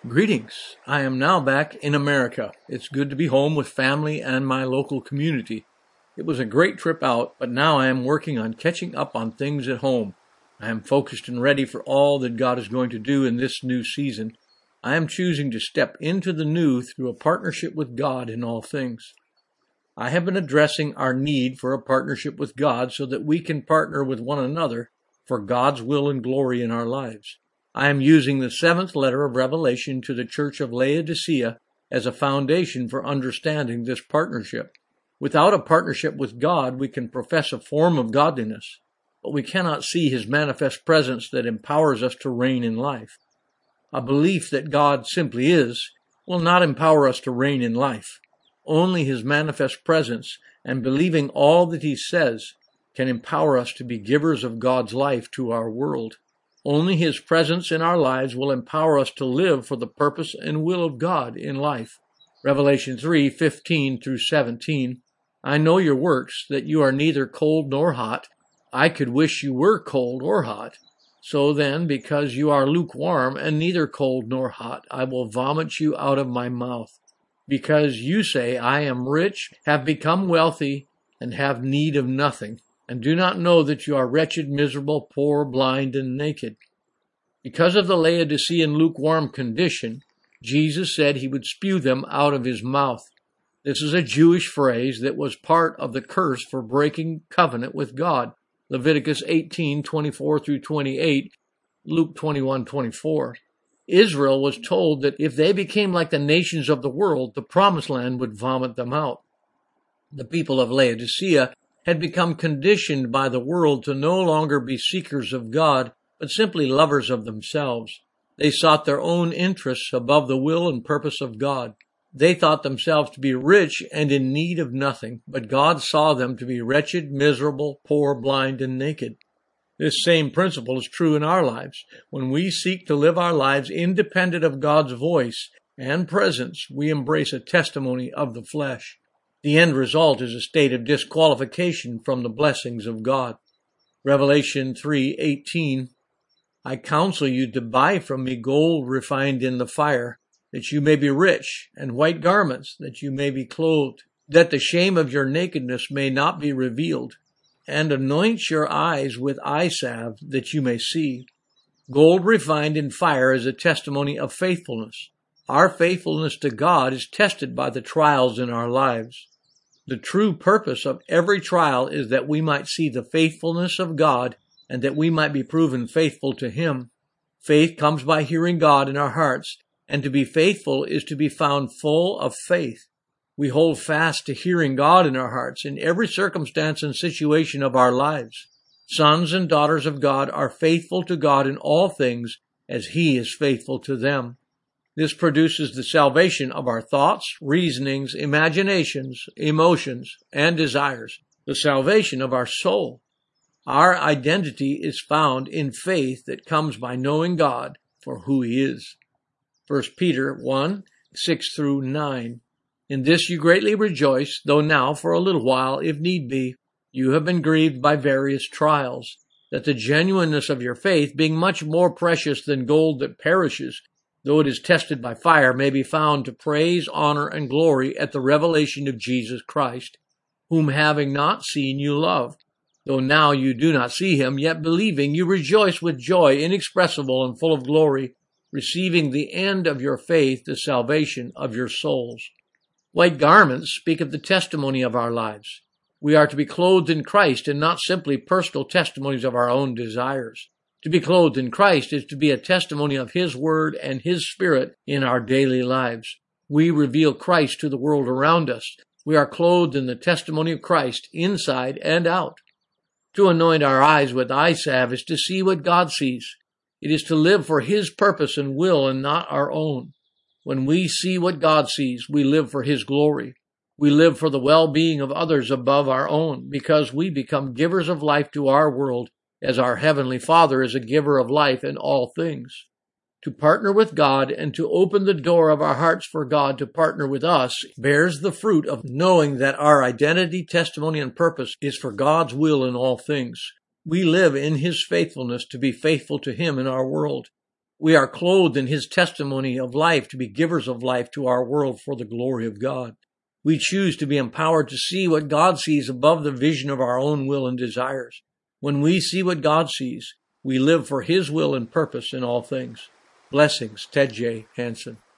Greetings. I am now back in America. It's good to be home with family and my local community. It was a great trip out, but now I am working on catching up on things at home. I am focused and ready for all that God is going to do in this new season. I am choosing to step into the new through a partnership with God in all things. I have been addressing our need for a partnership with God so that we can partner with one another for God's will and glory in our lives. I am using the 7th letter of Revelation to the Church of Laodicea as a foundation for understanding this partnership. Without a partnership with God, we can profess a form of godliness, but we cannot see His manifest presence that empowers us to reign in life. A belief that God simply is will not empower us to reign in life. Only His manifest presence and believing all that He says can empower us to be givers of God's life to our world. Only His presence in our lives will empower us to live for the purpose and will of God in life. Revelation 3:15 through 17. I know your works, that you are neither cold nor hot. I could wish you were cold or hot. So then, because you are lukewarm and neither cold nor hot, I will vomit you out of my mouth. Because you say, I am rich, have become wealthy, and have need of nothing, and do not know that you are wretched, miserable, poor, blind, and naked. Because of the Laodicean lukewarm condition, Jesus said He would spew them out of His mouth. This is a Jewish phrase that was part of the curse for breaking covenant with God. Leviticus 18:24 through 28, Luke 21:24. Israel was told that if they became like the nations of the world, the promised land would vomit them out. The people of Laodicea had become conditioned by the world to no longer be seekers of God, but simply lovers of themselves. They sought their own interests above the will and purpose of God. They thought themselves to be rich and in need of nothing, but God saw them to be wretched, miserable, poor, blind, and naked. This same principle is true in our lives. When we seek to live our lives independent of God's voice and presence, we embrace a testimony of the flesh. The end result is a state of disqualification from the blessings of God. Revelation 3:18, I counsel you to buy from me gold refined in the fire, that you may be rich, and white garments, that you may be clothed, that the shame of your nakedness may not be revealed, and anoint your eyes with eye salve, that you may see. Gold refined in fire is a testimony of faithfulness. Our faithfulness to God is tested by the trials in our lives. The true purpose of every trial is that we might see the faithfulness of God and that we might be proven faithful to Him. Faith comes by hearing God in our hearts, and to be faithful is to be found full of faith. We hold fast to hearing God in our hearts in every circumstance and situation of our lives. Sons and daughters of God are faithful to God in all things as He is faithful to them. This produces the salvation of our thoughts, reasonings, imaginations, emotions, and desires, the salvation of our soul. Our identity is found in faith that comes by knowing God for who He is. 1 Peter 1:6 through 9. In this you greatly rejoice, though now for a little while, if need be, you have been grieved by various trials, that the genuineness of your faith, being much more precious than gold that perishes, though it is tested by fire, may be found to praise, honor, and glory at the revelation of Jesus Christ, whom having not seen you love. Though now you do not see Him, yet believing you rejoice with joy inexpressible and full of glory, receiving the end of your faith, the salvation of your souls. White garments speak of the testimony of our lives. We are to be clothed in Christ and not simply personal testimonies of our own desires. To be clothed in Christ is to be a testimony of His Word and His Spirit in our daily lives. We reveal Christ to the world around us. We are clothed in the testimony of Christ inside and out. To anoint our eyes with eye salve is to see what God sees. It is to live for His purpose and will and not our own. When we see what God sees, we live for His glory. We live for the well-being of others above our own, because we become givers of life to our world, as our Heavenly Father is a giver of life in all things. To partner with God and to open the door of our hearts for God to partner with us bears the fruit of knowing that our identity, testimony, and purpose is for God's will in all things. We live in His faithfulness to be faithful to Him in our world. We are clothed in his testimony of life to be givers of life to our world for the glory of God. We choose to be empowered to see what God sees above the vision of our own will and desires. When we see what God sees, we live for his will and purpose in all things. Blessings, Ted J. Hansen.